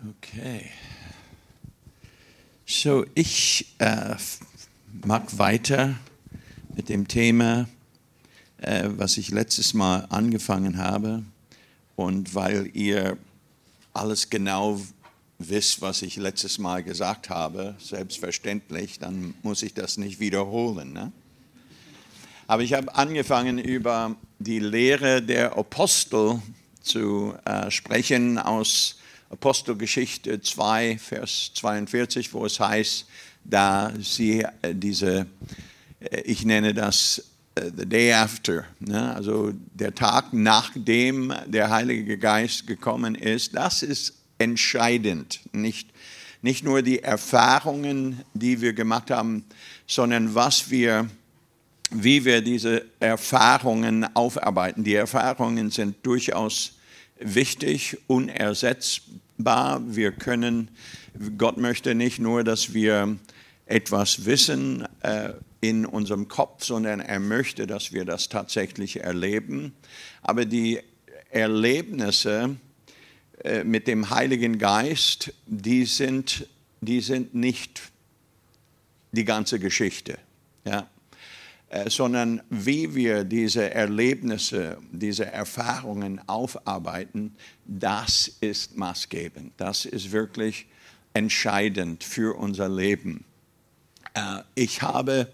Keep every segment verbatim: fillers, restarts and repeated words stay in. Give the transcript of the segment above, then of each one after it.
Okay. So, ich äh, mag weiter mit dem Thema, äh, was ich letztes Mal angefangen habe. Und weil ihr alles genau wisst, was ich letztes Mal gesagt habe, selbstverständlich, dann muss ich das nicht wiederholen. Ne? Aber ich habe angefangen, über die Lehre der Apostel zu äh, sprechen aus Apostelgeschichte zwei, Vers zweiundvierzig, wo es heißt, da sie äh, diese, äh, ich nenne das äh, the day after, ne? Also der Tag, nachdem der Heilige Geist gekommen ist, das ist entscheidend. Nicht, nicht nur die Erfahrungen, die wir gemacht haben, sondern was wir, wie wir diese Erfahrungen aufarbeiten. Die Erfahrungen sind durchaus wichtig, unersetzbar. Wir können, Gott möchte nicht nur, dass wir etwas wissen äh, in unserem Kopf, sondern er möchte, dass wir das tatsächlich erleben. Aber die Erlebnisse äh, mit dem Heiligen Geist, die sind, die sind nicht die ganze Geschichte, ja. Äh, sondern wie wir diese Erlebnisse, diese Erfahrungen aufarbeiten, das ist maßgebend. Das ist wirklich entscheidend für unser Leben. Äh, ich habe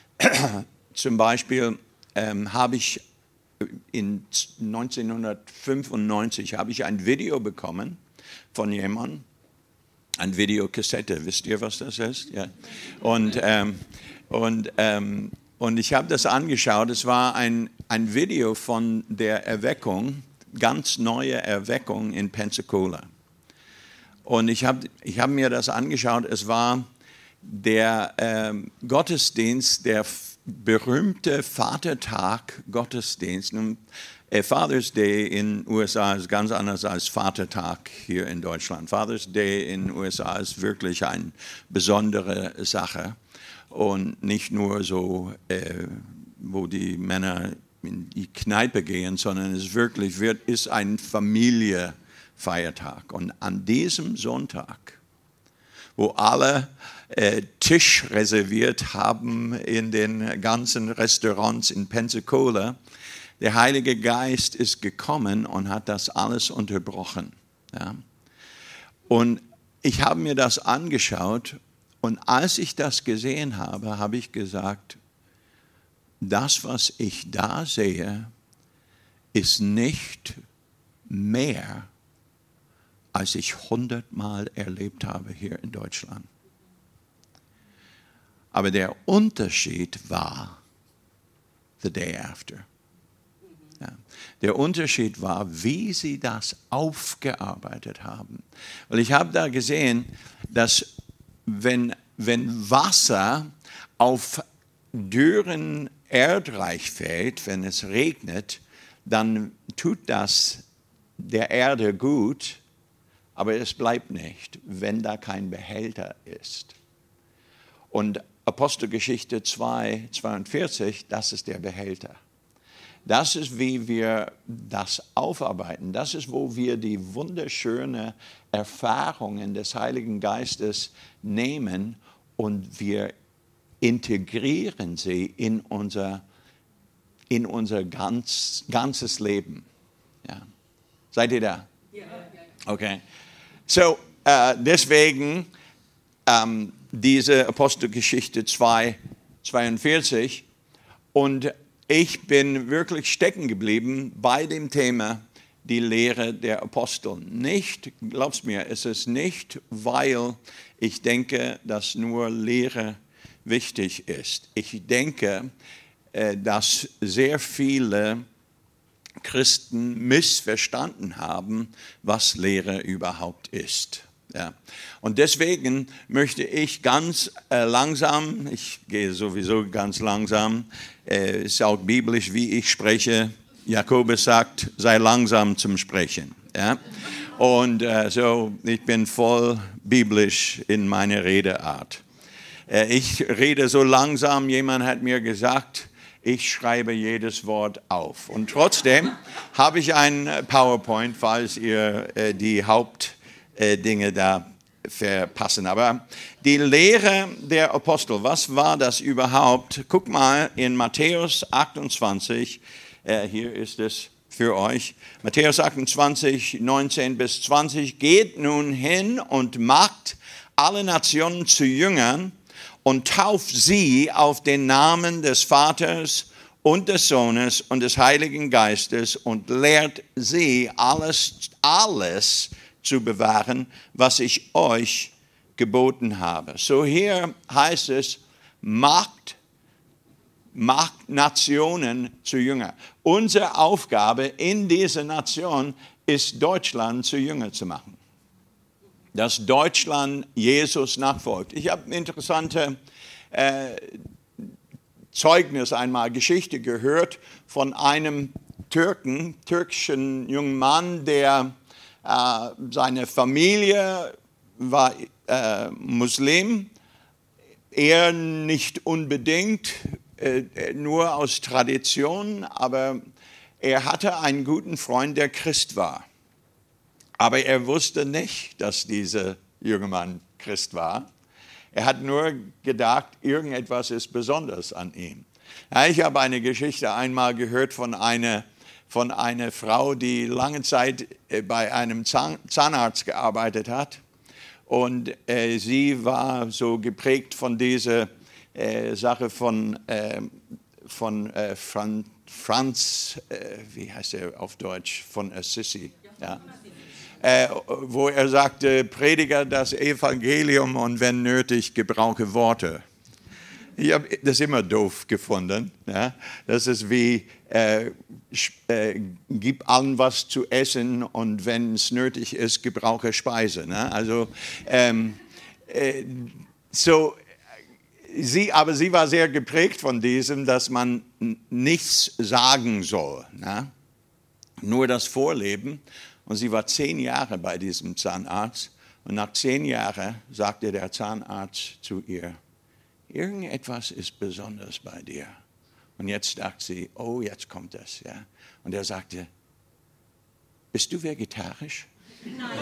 zum Beispiel, ähm, habe ich in neunzehnhundertfünfundneunzig habe ich ein Video bekommen von jemandem, eine Videokassette. Wisst ihr, was das ist? Ja. Und, ähm, und ähm, Und ich habe das angeschaut, es war ein, ein Video von der Erweckung, ganz neue Erweckung in Pensacola. Und ich habe ich hab mir das angeschaut, es war der ähm, Gottesdienst, der f- berühmte Vatertag Gottesdienst. Und, äh, Father's Day in den U S A ist ganz anders als Vatertag hier in Deutschland. Father's Day in den U S A ist wirklich eine besondere Sache. Und nicht nur so, äh, wo die Männer in die Kneipe gehen, sondern es wirklich wird, ist ein Familienfeiertag. Und an diesem Sonntag, wo alle äh, Tisch reserviert haben in den ganzen Restaurants in Pensacola, der Heilige Geist ist gekommen und hat das alles unterbrochen. Ja. Und ich habe mir das angeschaut. Und als ich das gesehen habe, habe ich gesagt, das, was ich da sehe, ist nicht mehr, als ich hundertmal erlebt habe hier in Deutschland. Aber der Unterschied war the day after. Ja. Der Unterschied war, wie sie das aufgearbeitet haben. Weil ich habe da gesehen, dass Wenn, wenn Wasser auf dürren Erdreich fällt, wenn es regnet, dann tut das der Erde gut, aber es bleibt nicht, wenn da kein Behälter ist. Und Apostelgeschichte zwei, zweiundvierzig, das ist der Behälter. Das ist, wie wir das aufarbeiten. Das ist, wo wir die wunderschönen Erfahrungen des Heiligen Geistes nehmen und wir integrieren sie in unser, in unser ganz, ganzes Leben. Ja. Seid ihr da? Ja. Okay. So, äh, deswegen ähm, diese Apostelgeschichte zwei, zweiundvierzig und ich bin wirklich stecken geblieben bei dem Thema die Lehre der Apostel. Nicht, glaubst mir, es ist nicht, weil ich denke, dass nur Lehre wichtig ist. Ich denke, dass sehr viele Christen missverstanden haben, was Lehre überhaupt ist. Ja. Und deswegen möchte ich ganz äh, langsam, ich gehe sowieso ganz langsam, äh, ist auch biblisch, wie ich spreche. Jakobus sagt, sei langsam zum Sprechen. Ja. Und äh, so, ich bin voll biblisch in meiner Redeart. Äh, ich rede so langsam, jemand hat mir gesagt, ich schreibe jedes Wort auf. Und trotzdem habe ich ein PowerPoint, falls ihr äh, die Haupt äh, Dinge da verpassen. Aber die Lehre der Apostel, was war das überhaupt? Guck mal in Matthäus achtundzwanzig, äh, hier ist es für euch. Matthäus achtundzwanzig, neunzehn bis zwanzig. Geht nun hin und macht alle Nationen zu Jüngern und tauft sie auf den Namen des Vaters und des Sohnes und des Heiligen Geistes und lehrt sie alles, alles zu bewahren, was ich euch geboten habe. So hier heißt es, macht, macht Nationen zu Jünger. Unsere Aufgabe in dieser Nation ist, Deutschland zu Jünger zu machen. Dass Deutschland Jesus nachfolgt. Ich habe eine interessante äh, Zeugnis einmal, Geschichte gehört von einem Türken, türkischen jungen Mann, der äh, seine Familie war äh, Muslim, er nicht unbedingt, äh, nur aus Tradition, aber er hatte einen guten Freund, der Christ war. Aber er wusste nicht, dass dieser junge Mann Christ war. Er hat nur gedacht, irgendetwas ist besonders an ihm. Ja, ich habe eine Geschichte einmal gehört von einer, von einer Frau, die lange Zeit bei einem Zahn, Zahnarzt gearbeitet hat. Und äh, sie war so geprägt von dieser äh, Sache von, äh, von äh, Fran, Franz, äh, wie heißt er auf Deutsch, von Assisi. Ja. Äh, wo er sagte, Prediger das Evangelium und wenn nötig, gebrauche Worte. Ich habe das immer doof gefunden. Ja? Das ist wie, äh, äh, gib allen was zu essen und wenn es nötig ist, gebrauche Speise. Ne? Also, ähm, äh, so, sie, aber sie war sehr geprägt von diesem, dass man nichts sagen soll. Ne? Nur das Vorleben. Und sie war zehn Jahre bei diesem Zahnarzt. Und nach zehn Jahren sagte der Zahnarzt zu ihr, irgendetwas ist besonders bei dir. Und jetzt dachte sie, oh, jetzt kommt das. Ja. Und er sagte, bist du vegetarisch? Nein.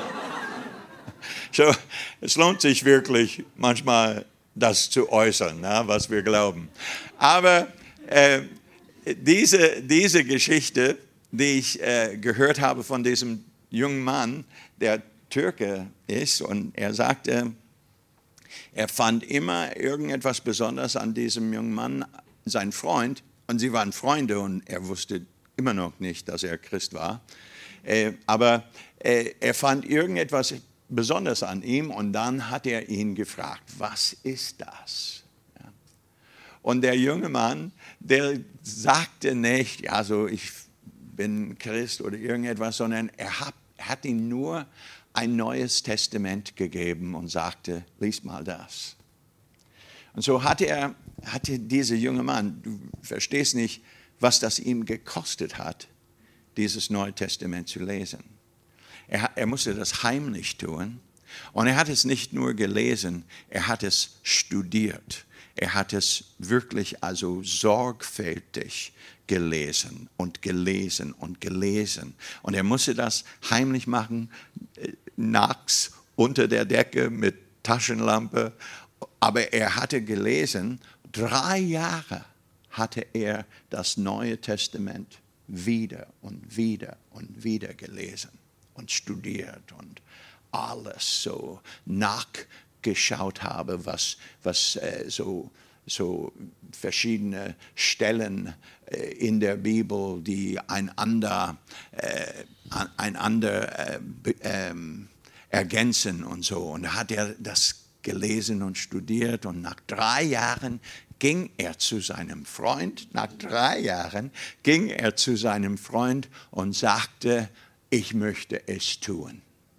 So, es lohnt sich wirklich manchmal, das zu äußern, na, was wir glauben. Aber äh, diese, diese Geschichte, die ich äh, gehört habe von diesem jungen Mann, der Türke ist, und er sagte, er fand immer irgendetwas Besonderes an diesem jungen Mann, sein Freund, und sie waren Freunde und er wusste immer noch nicht, dass er Christ war, äh, aber äh, er fand irgendetwas Besonderes an ihm und dann hat er ihn gefragt, was ist das? Ja. Und der junge Mann, der sagte nicht, ja, so ich bin Christ oder irgendetwas, sondern er hat, hat ihm nur ein neues Testament gegeben und sagte, lies mal das. Und so hatte er, hatte dieser junge Mann, du verstehst nicht, was das ihm gekostet hat, dieses Neue Testament zu lesen. Er, er musste das heimlich tun und er hat es nicht nur gelesen, er hat es studiert. Er hat es wirklich also sorgfältig gelesen und gelesen und gelesen. Und er musste das heimlich machen, nachts unter der Decke mit Taschenlampe. Aber er hatte gelesen, drei Jahre hatte er das Neue Testament wieder und wieder und wieder gelesen und studiert und alles so nachgeschaut habe, was, was äh, so, so verschiedene Stellen äh, in der Bibel, die einander, äh, einander äh, ähm, ergänzen und so. Und da hat er das gelesen und studiert und nach drei Jahren ging er zu seinem Freund, nach drei Jahren ging er zu seinem Freund und sagte, ich möchte es tun.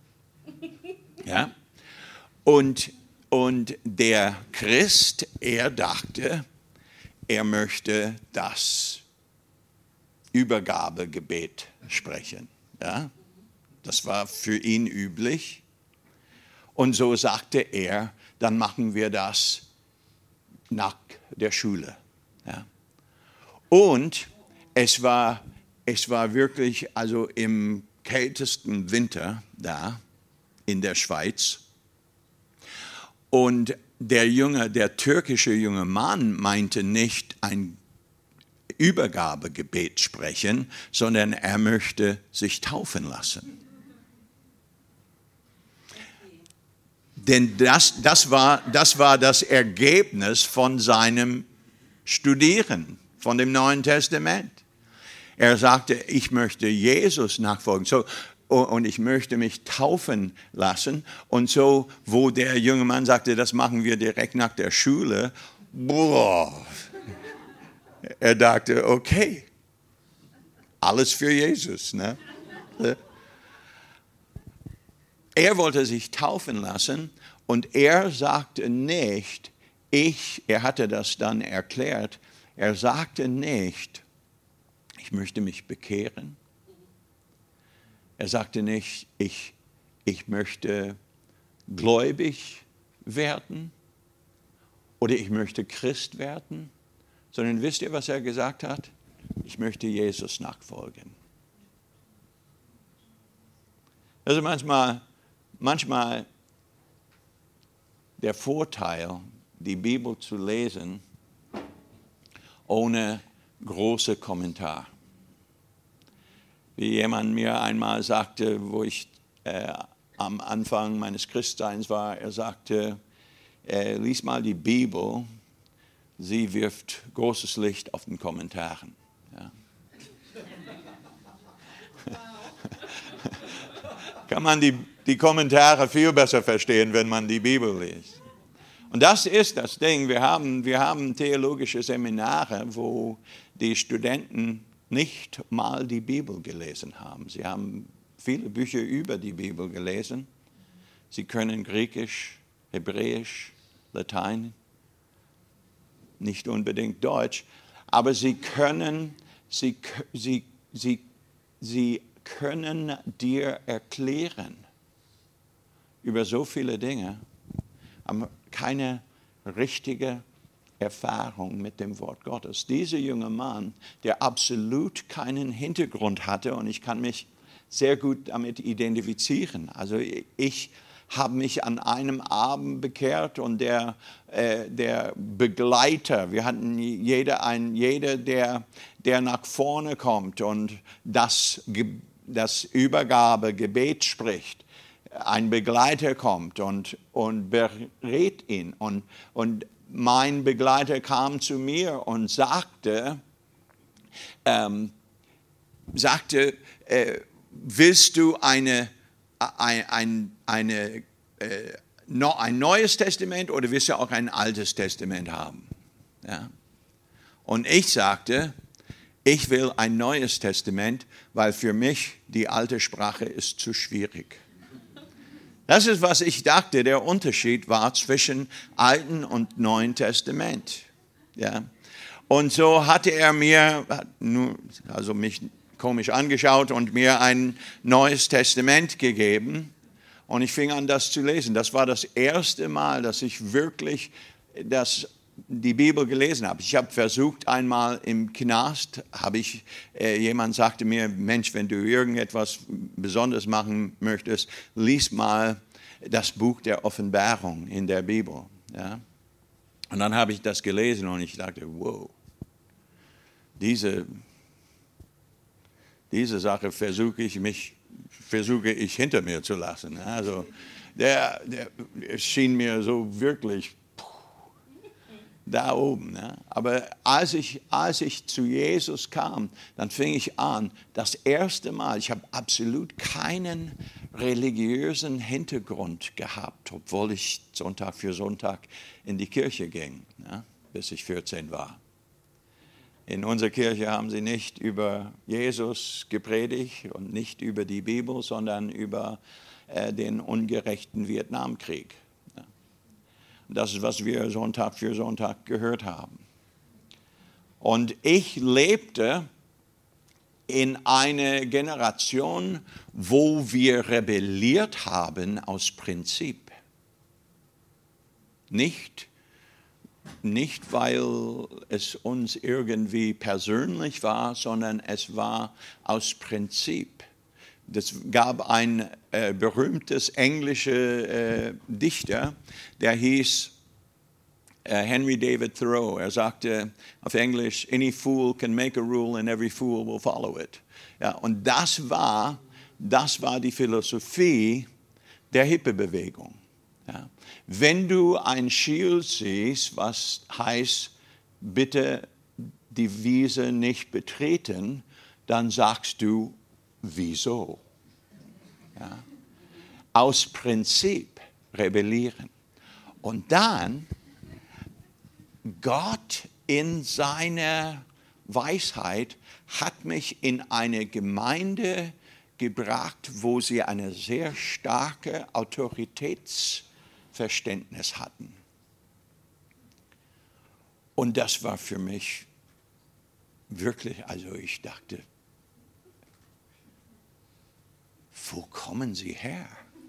Ja? Und, und der Christ, er dachte, er möchte das Übergabegebet sprechen. Ja? Das war für ihn üblich. Und so sagte er, dann machen wir das nach der Schule. Ja. Und es war, es war wirklich, also im kältesten Winter da, in der Schweiz. Und der junge, der türkische junge Mann meinte nicht ein Übergabegebet sprechen, sondern er möchte sich taufen lassen. Denn das, das, war, das war das Ergebnis von seinem Studieren, von dem Neuen Testament. Er sagte, ich möchte Jesus nachfolgen. So, und ich möchte mich taufen lassen. Und so, wo der junge Mann sagte, das machen wir direkt nach der Schule, boah, er dachte, okay, alles für Jesus. Ne? Er wollte sich taufen lassen und er sagte nicht, ich, er hatte das dann erklärt, er sagte nicht, ich möchte mich bekehren. Er sagte nicht, ich, ich möchte gläubig werden oder ich möchte Christ werden, sondern wisst ihr, was er gesagt hat? Ich möchte Jesus nachfolgen. Also manchmal, manchmal der Vorteil, die Bibel zu lesen, ohne große Kommentar. Wie jemand mir einmal sagte, wo ich äh, am Anfang meines Christseins war, er sagte, äh, lies mal die Bibel, sie wirft großes Licht auf den Kommentaren. Ja. Kann man die, die Kommentare viel besser verstehen, wenn man die Bibel liest. Und das ist das Ding, wir haben, wir haben theologische Seminare, wo die Studenten nicht mal die Bibel gelesen haben. Sie haben viele Bücher über die Bibel gelesen. Sie können Griechisch, Hebräisch, Latein, nicht unbedingt Deutsch, aber sie können, sie, sie, sie, sie können dir erklären über so viele Dinge, aber keine richtige Erfahrung mit dem Wort Gottes. Dieser junge Mann, der absolut keinen Hintergrund hatte, und ich kann mich sehr gut damit identifizieren. Also ich habe mich an einem Abend bekehrt und der, äh, der Begleiter, wir hatten jeder, ein, jeder der, der nach vorne kommt und das, das Übergabegebet spricht, ein Begleiter kommt und, und berät ihn. Und, und mein Begleiter kam zu mir und sagte, ähm, sagte äh, willst du eine, ein, ein, eine, äh, no, ein neues Testament oder willst du auch ein altes Testament haben? Ja? Und ich sagte, ich will ein neues Testament, weil für mich die alte Sprache ist zu schwierig. Das ist, was ich dachte, der Unterschied war zwischen Alten und Neuen Testament. Ja. Und so hatte er mir, also mich komisch angeschaut und mir ein Neues Testament gegeben. Und ich fing an, das zu lesen. Das war das erste Mal, dass ich wirklich das, die Bibel gelesen habe. Ich habe versucht, einmal im Knast, habe ich, äh, jemand sagte mir, Mensch, wenn du irgendetwas Besonderes machen möchtest, lies mal das Buch der Offenbarung in der Bibel. Ja? Und dann habe ich das gelesen und ich dachte, wow, diese, diese Sache versuche ich, mich, versuche ich hinter mir zu lassen. Also der, der schien mir so wirklich da oben. Ne? Aber als ich, als ich zu Jesus kam, dann fing ich an, das erste Mal, ich habe absolut keinen religiösen Hintergrund gehabt, obwohl ich Sonntag für Sonntag in die Kirche ging, ne? Bis ich vierzehn war. In unserer Kirche haben sie nicht über Jesus gepredigt und nicht über die Bibel, sondern über äh, den ungerechten Vietnamkrieg. Das ist, was wir Sonntag für Sonntag gehört haben. Und ich lebte in einer Generation, wo wir rebelliert haben aus Prinzip. Nicht, nicht, weil es uns irgendwie persönlich war, sondern es war aus Prinzip. das gab ein äh, berühmtes englischer äh, Dichter, der hieß äh, Henry David Thoreau. Er sagte auf Englisch, any fool can make a rule and every fool will follow it. Ja, und das war, das war die Philosophie der Hippie-Bewegung. Ja. Wenn du ein Schild siehst, was heißt, bitte die Wiese nicht betreten, dann sagst du, wieso? Ja. Aus Prinzip rebellieren. Und dann, Gott in seiner Weisheit hat mich in eine Gemeinde gebracht, wo sie eine sehr starke Autoritätsverständnis hatten. Und das war für mich wirklich, also ich dachte, wo kommen Sie her?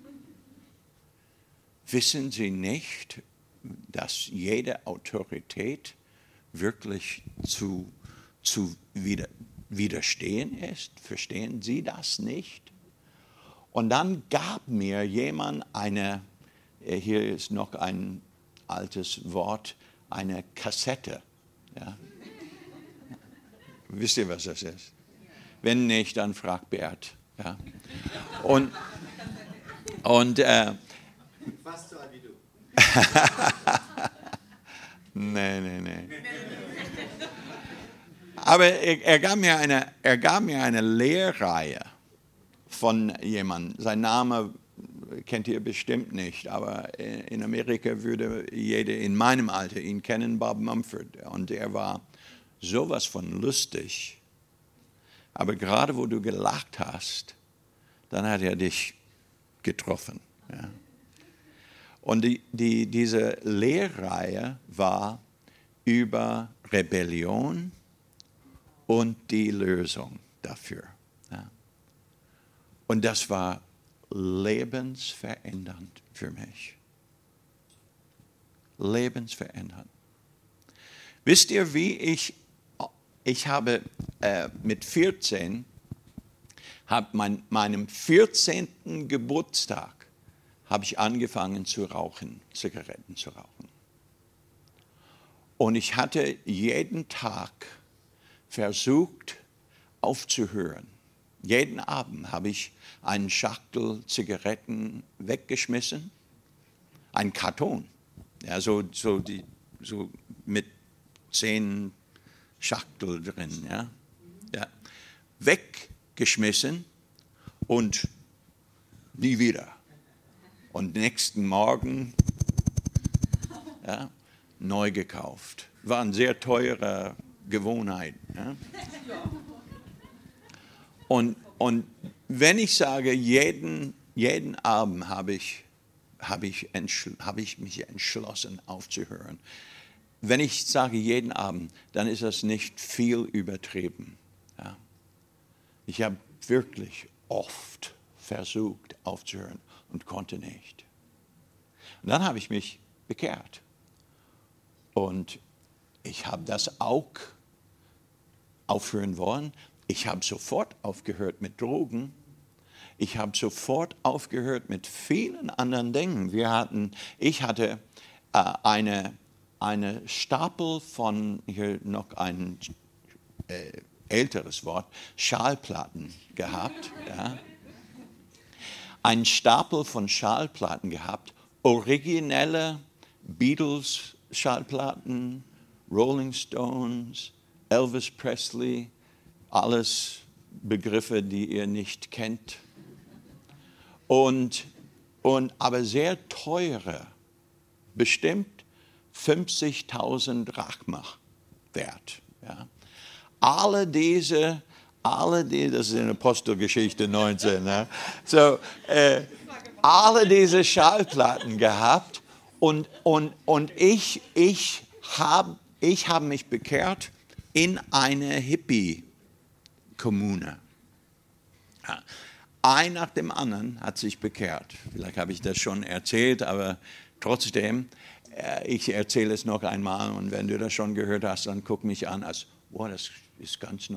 Wissen Sie nicht, dass jede Autorität wirklich zu, zu wider, widerstehen ist? Verstehen Sie das nicht? Und dann gab mir jemand eine, hier ist noch ein altes Wort, eine Kassette. Ja? Wisst ihr, was das ist? Wenn nicht, dann fragt Bert. Ja? Und, und äh, fast so alt wie du. nee, nee, nee. Aber er, er, gab mir eine, er gab mir eine Lehrreihe von jemandem. Sein Name kennt ihr bestimmt nicht, aber in Amerika würde jeder in meinem Alter ihn kennen, Bob Mumford. Und er war sowas von lustig. Aber gerade wo du gelacht hast, dann hat er dich getroffen. Ja. Und die, die, diese Lehrreihe war über Rebellion und die Lösung dafür. Ja. Und das war lebensverändernd für mich. Lebensverändernd. Wisst ihr, wie ich, ich habe äh, mit vierzehn, hab mein, meinem vierzehnten Geburtstag, habe ich angefangen zu rauchen, Zigaretten zu rauchen. Und ich hatte jeden Tag versucht aufzuhören. Jeden Abend habe ich einen Schachtel Zigaretten weggeschmissen, einen Karton, ja, so, so, die, so mit zehn Schachtel drin, ja, ja, weggeschmissen und nie wieder. Und nächsten Morgen ja, neu gekauft. War eine sehr teure Gewohnheit. Ja. Und, und wenn ich sage, jeden, jeden Abend habe ich, habe ich, habe ich mich entschlossen aufzuhören. Wenn ich sage jeden Abend, dann ist das nicht viel übertrieben. Ja. Ich habe wirklich oft versucht aufzuhören und konnte nicht. Und dann habe ich mich bekehrt. Und ich habe das auch aufhören wollen. Ich habe sofort aufgehört mit Drogen. Ich habe sofort aufgehört mit vielen anderen Dingen. Wir hatten, ich hatte äh, eine, eine Stapel von, hier noch ein äh, älteres Wort, Schallplatten gehabt. Ja. Ein Stapel von Schallplatten gehabt, originelle Beatles-Schallplatten, Rolling Stones, Elvis Presley, alles Begriffe, die ihr nicht kennt. Und, und aber sehr teure, bestimmt fünfzigtausend Drachma wert. Ja. Alle diese, alle die, das ist in Apostelgeschichte neunzehn, ne? So, äh, alle diese Schallplatten gehabt und, und, und ich, ich habe ich hab mich bekehrt in eine Hippie-Kommune. Ja. Ein nach dem anderen hat sich bekehrt. Vielleicht habe ich das schon erzählt, aber trotzdem, äh, ich erzähle es noch einmal und wenn du das schon gehört hast, dann guck mich an als, wow, das ist ganz neu.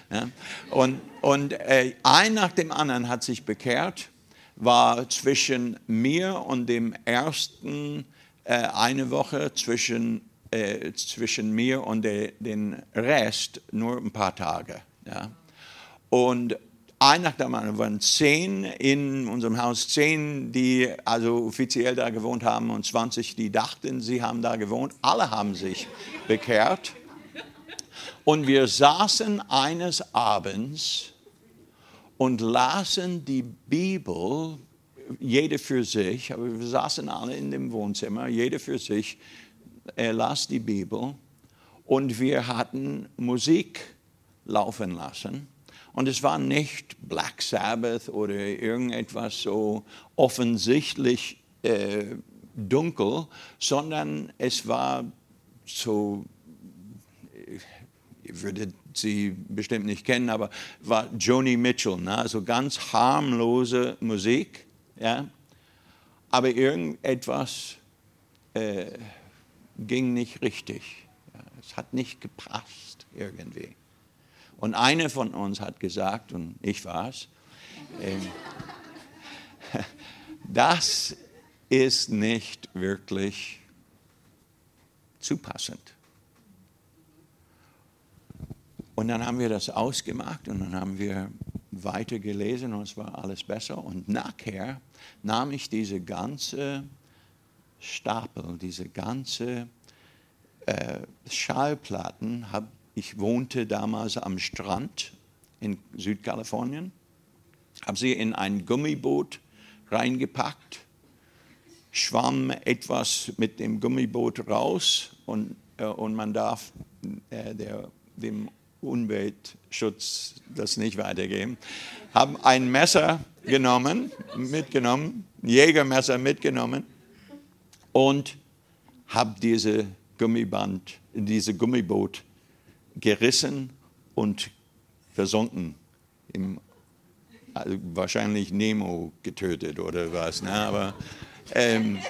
Ja? Und, und äh, ein nach dem anderen hat sich bekehrt, war zwischen mir und dem ersten äh, eine Woche, zwischen, äh, zwischen mir und de, den Rest nur ein paar Tage. Ja? Und ein nach dem anderen waren zehn in unserem Haus, zehn, die also offiziell da gewohnt haben und zwanzig, die dachten, sie haben da gewohnt. Alle haben sich bekehrt. Und wir saßen eines Abends und lasen die Bibel, jede für sich, aber wir saßen alle in dem Wohnzimmer, jede für sich, er las die Bibel und wir hatten Musik laufen lassen. Und es war nicht Black Sabbath oder irgendetwas so offensichtlich äh, dunkel, sondern es war so, ihr würdet sie bestimmt nicht kennen, aber war Joni Mitchell, ne? Also ganz harmlose Musik, ja? Aber irgendetwas äh, ging nicht richtig. Ja? Es hat nicht gepasst irgendwie. Und eine von uns hat gesagt, und ich war es, äh, das ist nicht wirklich zupassend. Und dann haben wir das ausgemacht und dann haben wir weiter gelesen und es war alles besser. Und nachher nahm ich diese ganze Stapel, diese ganze äh, Schallplatten, hab, ich wohnte damals am Strand in Südkalifornien, habe sie in ein Gummiboot reingepackt, schwamm etwas mit dem Gummiboot raus und, äh, und man darf äh, der, dem Umweltschutz das nicht weitergeben, haben ein Messer genommen, mitgenommen, ein Jägermesser mitgenommen und habe diese Gummiband, diese Gummiboot gerissen und versunken. Im, also wahrscheinlich Nemo getötet oder was. Ne? Aber ähm,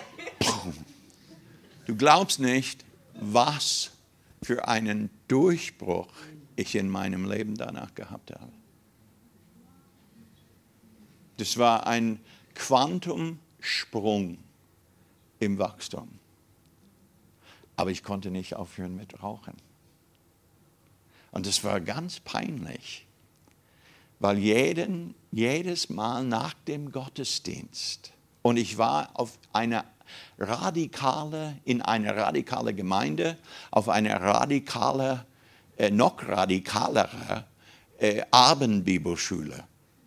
du glaubst nicht, was für einen Durchbruch ich in meinem Leben danach gehabt habe. Das war ein Quantumsprung im Wachstum. Aber ich konnte nicht aufhören mit Rauchen. Und es war ganz peinlich, weil jeden, jedes Mal nach dem Gottesdienst, und ich war auf eine radikale, in eine radikale Gemeinde, auf eine radikale, äh, noch radikalere äh, Abendbibelschule.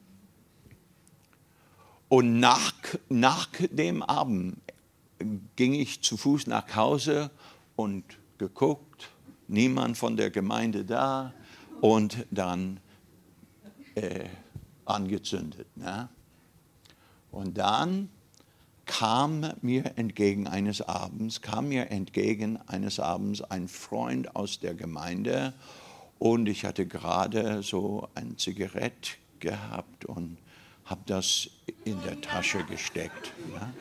Und nach, nach dem Abend ging ich zu Fuß nach Hause und geguckt, niemand von der Gemeinde da und dann äh, angezündet. Ne? Und dann kam mir entgegen eines Abends, kam mir entgegen eines Abends ein Freund aus der Gemeinde und ich hatte gerade so ein Zigarett gehabt und habe das in der Tasche gesteckt. Ja?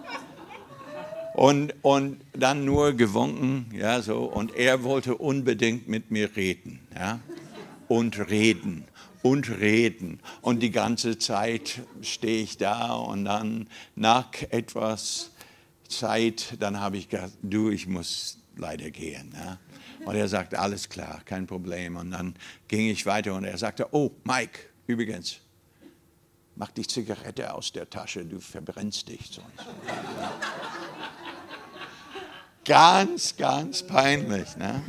Und, und dann nur gewunken, ja, so, und er wollte unbedingt mit mir reden, ja, und reden und reden. Und die ganze Zeit stehe ich da und dann nach etwas Zeit, dann habe ich gesagt, du, ich muss leider gehen. Ja. Und er sagte, alles klar, kein Problem. Und dann ging ich weiter und er sagte, oh, Mike, übrigens, mach die Zigarette aus der Tasche, du verbrennst dich sonst. Ja. Ganz, ganz peinlich. Ne?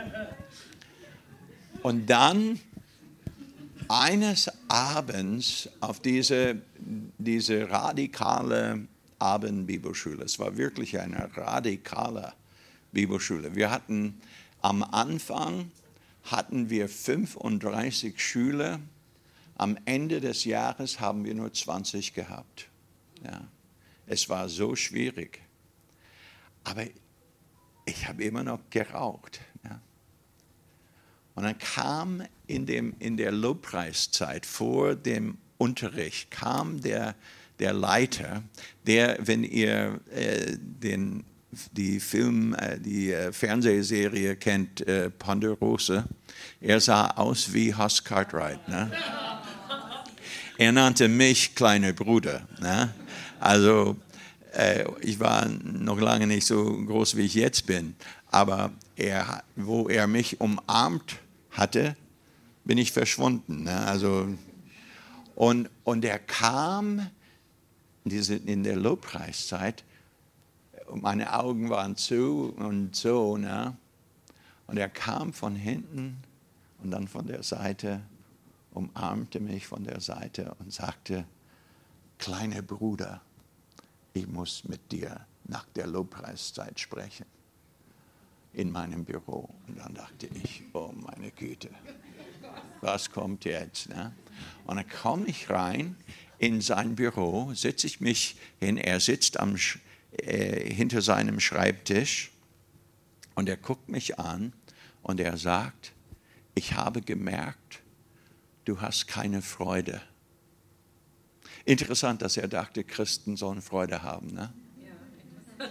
Und dann eines Abends auf diese, diese radikale Abendbibelschule, es war wirklich eine radikale Bibelschule. Wir hatten am Anfang hatten wir fünfunddreißig Schüler, am Ende des Jahres haben wir nur zwanzig gehabt. Ja. Es war so schwierig. Aber ich habe immer noch geraucht. Ja. Und dann kam in, dem, in der Lobpreiszeit vor dem Unterricht, kam der, der Leiter, der, wenn ihr äh, den die Film, äh, die äh, Fernsehserie kennt, äh, Ponderosa, er sah aus wie Huss Cartwright. Ne? Er nannte mich kleiner Bruder. Ne? Also äh, ich war noch lange nicht so groß, wie ich jetzt bin. Aber er, wo er mich umarmt hatte, bin ich verschwunden. Ne? Also, und, und er kam diese, in der Lobpreiszeit, meine Augen waren zu und so. Ne? Und er kam von hinten und dann von der Seite, umarmte mich von der Seite und sagte, kleiner Bruder, ich muss mit dir nach der Lobpreiszeit sprechen in meinem Büro. Und dann dachte ich, oh meine Güte, was kommt jetzt? Ne? Und dann komme ich rein in sein Büro, sitze ich mich hin, er sitzt am, äh, hinter seinem Schreibtisch und er guckt mich an und er sagt, ich habe gemerkt, du hast keine Freude. Interessant, dass er dachte, Christen sollen Freude haben. Ne? Ja.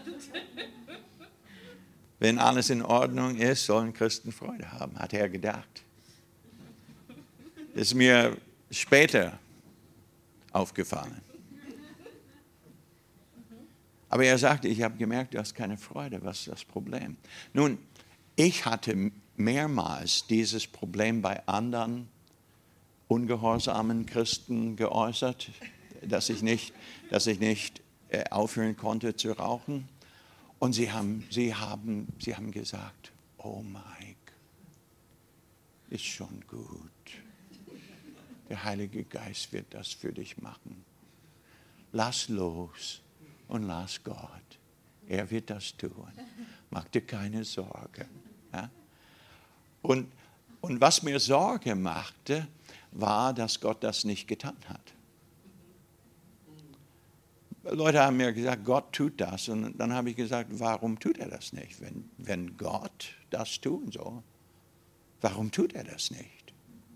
Wenn alles in Ordnung ist, sollen Christen Freude haben, hat er gedacht. Ist mir später aufgefallen. Aber er sagte, ich habe gemerkt, du hast keine Freude. Was ist das Problem? Nun, ich hatte mehrmals dieses Problem bei anderen ungehorsamen Christen geäußert, dass ich nicht, dass ich nicht äh, aufhören konnte zu rauchen. Und sie haben, sie haben, sie haben gesagt, oh Mike, ist schon gut. Der Heilige Geist wird das für dich machen. Lass los und lass Gott. Er wird das tun. Mach dir keine Sorge. Ja? Und, und was mir Sorge machte, war, dass Gott das nicht getan hat. Leute haben mir gesagt, Gott tut das. Und dann habe ich gesagt, warum tut er das nicht? Wenn, wenn Gott das tun soll, warum tut er das nicht?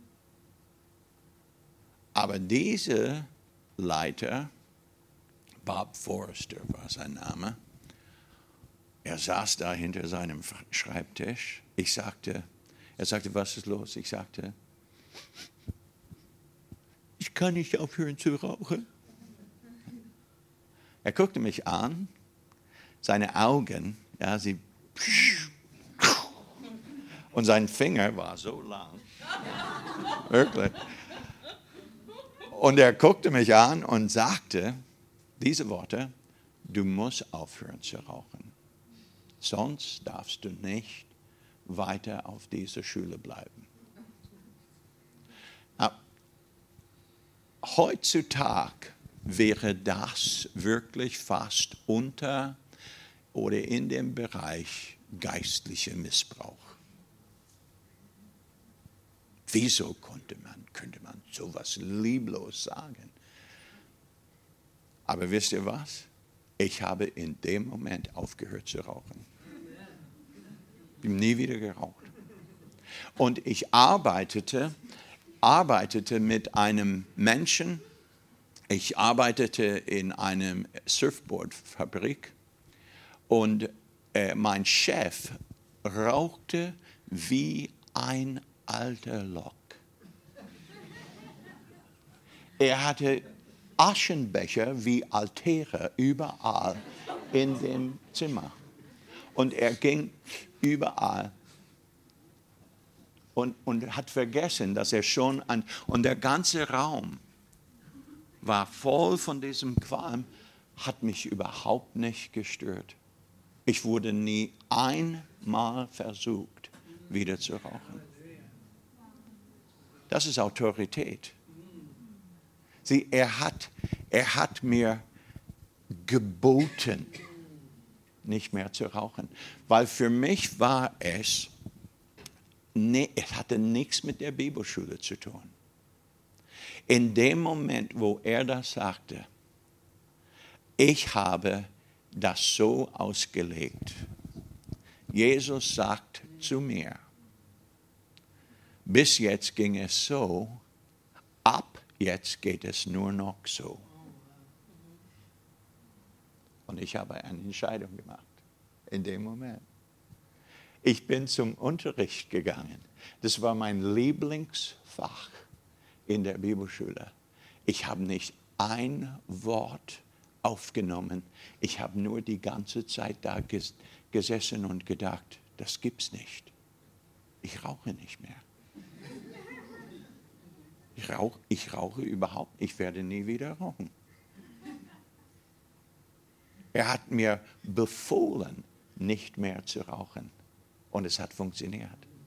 Aber dieser Leiter, Bob Forrester war sein Name, er saß da hinter seinem Schreibtisch. Ich sagte, er sagte, was ist los? Ich sagte, ich kann nicht aufhören zu rauchen. Er guckte mich an, seine Augen, ja, sie und sein Finger war so lang, wirklich. Und er guckte mich an und sagte diese Worte, du musst aufhören zu rauchen, sonst darfst du nicht weiter auf dieser Schule bleiben. Aber heutzutage wäre das wirklich fast unter oder in dem Bereich geistlicher Missbrauch. Wieso konnte man, könnte man sowas lieblos sagen? Aber wisst ihr was? Ich habe in dem Moment aufgehört zu rauchen. Ich habe nie wieder geraucht. Und ich arbeitete, arbeitete mit einem Menschen. Ich arbeitete in einer Surfboardfabrik und äh, mein Chef rauchte wie ein alter Lok. Er hatte Aschenbecher wie Altäre überall in dem Zimmer. Und er ging überall und, und hat vergessen, dass er schon an... Und der ganze Raum war voll von diesem Qualm, hat mich überhaupt nicht gestört. Ich wurde nie einmal versucht, wieder zu rauchen. Das ist Autorität. Sieh, er hat, er hat mir geboten, nicht mehr zu rauchen. Weil für mich war es, nee, es hatte nichts mit der Bibelschule zu tun. In dem Moment, wo er das sagte, ich habe das so ausgelegt. Jesus sagt zu mir, bis jetzt ging es so, ab jetzt geht es nur noch so. Und ich habe eine Entscheidung gemacht. in dem Moment. Ich bin zum Unterricht gegangen. Das war mein Lieblingsfach in der Bibelschule. Ich habe nicht ein Wort aufgenommen. Ich habe nur die ganze Zeit da ges- gesessen und gedacht, das gibt's nicht. Ich rauche nicht mehr. Ich rauche, ich rauche überhaupt, ich werde nie wieder rauchen. Er hat mir befohlen, nicht mehr zu rauchen. Und es hat funktioniert.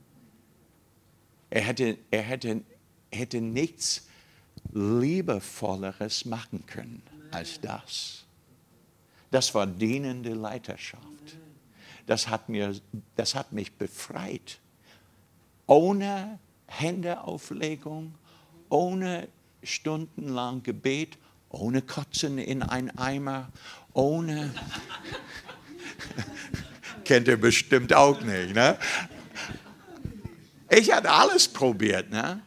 Er hätte, er hätte, hätte nichts Liebevolleres machen können als das. Das war dienende Leiterschaft. Das hat, mir, das hat mich befreit. Ohne Händeauflegung, ohne stundenlang Gebet, ohne Kotzen in einen Eimer, ohne... Kennt ihr bestimmt auch nicht, ne? Ich hatte alles probiert, ne?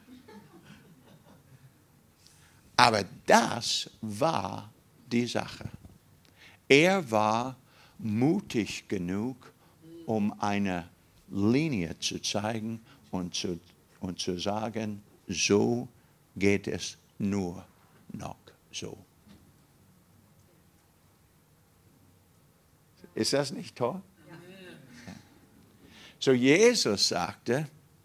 Aber das war die Sache. Er war mutig genug, um eine Linie zu zeigen und zu, und zu sagen, so geht es nur noch so. Ist das nicht toll? Ja. So, Jesus sagte,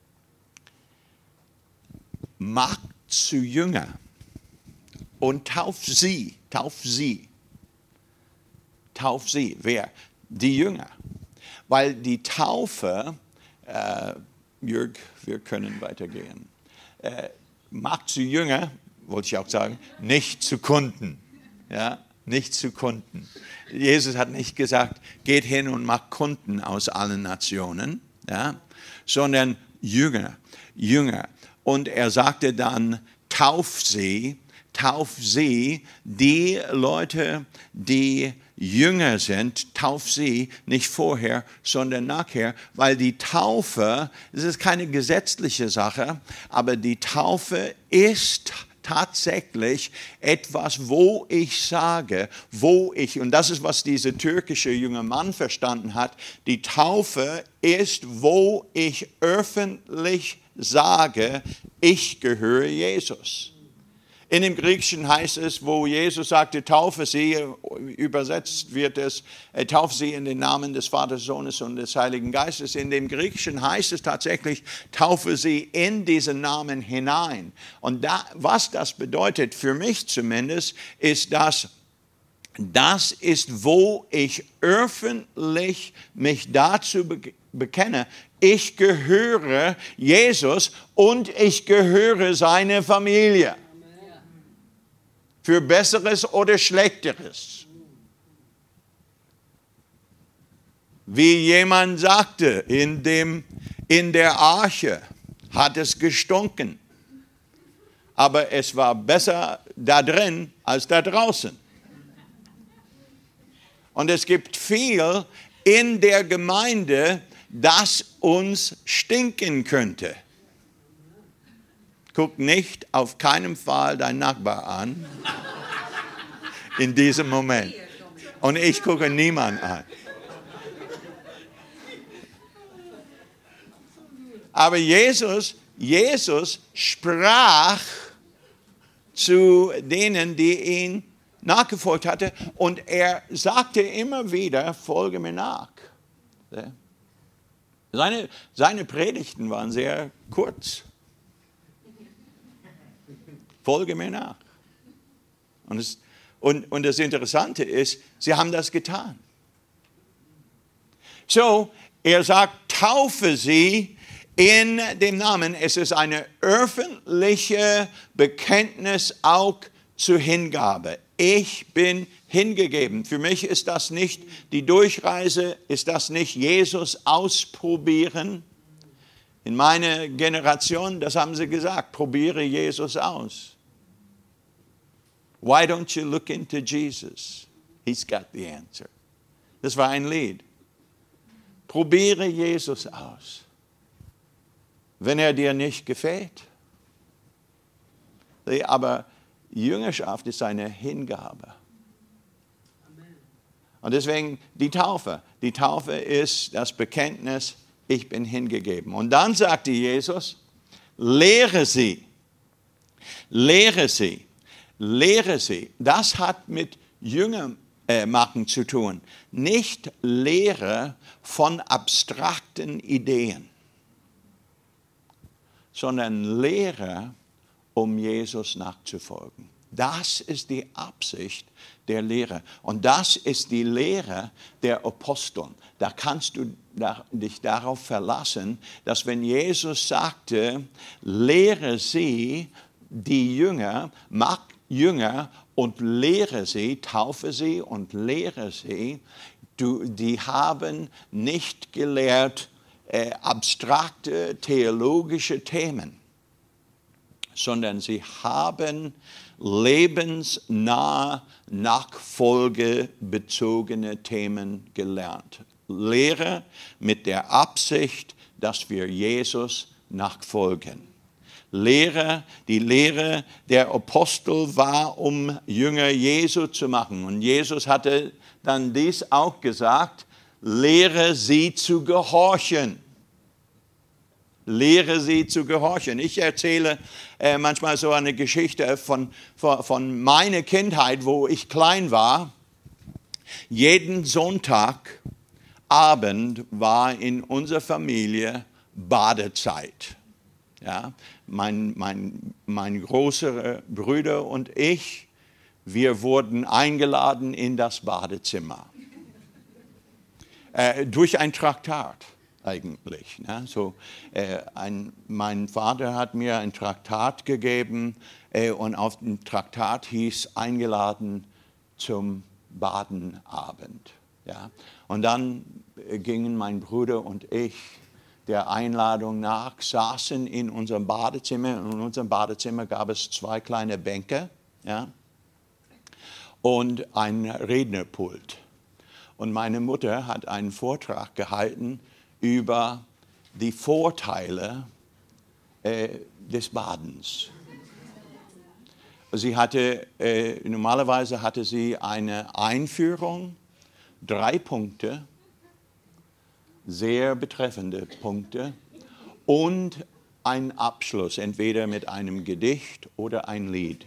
macht zu Jünger und tauft sie, tauft sie. Tauft sie. Wer? Die Jünger. Weil die Taufe, äh, Jörg, wir können weitergehen, äh, macht zu Jünger, wollte ich auch sagen, nicht zu Kunden. Ja, nicht zu Kunden. Jesus hat nicht gesagt, geht hin und macht Kunden aus allen Nationen, ja, sondern Jünger, Jünger. Und er sagte dann, tauft sie, tauft sie, die Leute, die Jünger sind, tauft sie nicht vorher, sondern nachher, weil die Taufe, das ist keine gesetzliche Sache, aber die Taufe ist tatsächlich etwas, wo ich sage, wo ich, und das ist, was dieser türkische junge Mann verstanden hat, die Taufe ist, wo ich öffentlich sage, ich gehöre Jesus. In dem Griechischen heißt es, wo Jesus sagte, taufe sie, übersetzt wird es, taufe sie in den Namen des Vaters, Sohnes und des Heiligen Geistes. In dem Griechischen heißt es tatsächlich, taufe sie in diesen Namen hinein. Und da, was das bedeutet, für mich zumindest, ist das, das ist, wo ich öffentlich mich dazu bekenne, ich gehöre Jesus und ich gehöre seiner Familie. Für Besseres oder Schlechteres. Wie jemand sagte, in, dem, in der Arche hat es gestunken. Aber es war besser da drin als da draußen. Und es gibt viel in der Gemeinde, das uns stinken könnte. Guck nicht auf keinen Fall deinen Nachbar an in diesem Moment. Und ich gucke niemanden an. Aber Jesus, Jesus sprach zu denen, die ihn nachgefolgt hatten. Und er sagte immer wieder, folge mir nach. Seine, seine Predigten waren sehr kurz. Folge mir nach. Und das, und, und das Interessante ist, sie haben das getan. So, er sagt, taufe sie in dem Namen. Es ist eine öffentliche Bekenntnis auch zur Hingabe. Ich bin hingegeben. Für mich ist das nicht die Durchreise, ist das nicht Jesus ausprobieren. In meiner Generation, das haben sie gesagt, probiere Jesus aus. Why don't you look into Jesus? He's got the answer. Das war ein Lied. Probiere Jesus aus. Wenn er dir nicht gefällt. Aber Jüngerschaft ist eine Hingabe. Und deswegen die Taufe. Die Taufe ist das Bekenntnis, ich bin hingegeben. Und dann sagte Jesus, lehre sie, lehre sie, lehre sie. Das hat mit Jünger machen zu tun. Nicht Lehre von abstrakten Ideen, sondern Lehre, um Jesus nachzufolgen. Das ist die Absicht der Lehre. Und das ist die Lehre der Apostel. Da kannst du dich darauf verlassen, dass wenn Jesus sagte, lehre sie, die Jünger, mach Jünger und lehre sie, taufe sie und lehre sie, du, die haben nicht gelehrt äh, abstrakte theologische Themen, sondern sie haben lebensnah nachfolgebezogene Themen gelernt. Lehre mit der Absicht, dass wir Jesus nachfolgen. Lehre, die Lehre der Apostel war, um Jünger Jesu zu machen. Und Jesus hatte dann dies auch gesagt, lehre sie zu gehorchen. Lehre sie zu gehorchen. Ich erzähle äh, manchmal so eine Geschichte von, von, von meiner Kindheit, wo ich klein war. Jeden Sonntagabend war in unserer Familie Badezeit. Ja, mein, mein, mein großer Bruder und ich, wir wurden eingeladen in das Badezimmer. Äh, durch ein Traktat. Eigentlich. Ne? So, äh, ein, mein Vater hat mir ein Traktat gegeben äh, und auf dem Traktat hieß eingeladen zum Badenabend. Ja? Und dann äh, gingen mein Bruder und ich der Einladung nach, saßen in unserem Badezimmer. In unserem Badezimmer gab es zwei kleine Bänke, ja? Und ein Rednerpult. Und meine Mutter hat einen Vortrag gehalten über die Vorteile äh, des Badens. Sie hatte, äh, normalerweise hatte sie eine Einführung, drei Punkte, sehr betreffende Punkte und ein Abschluss, entweder mit einem Gedicht oder ein Lied.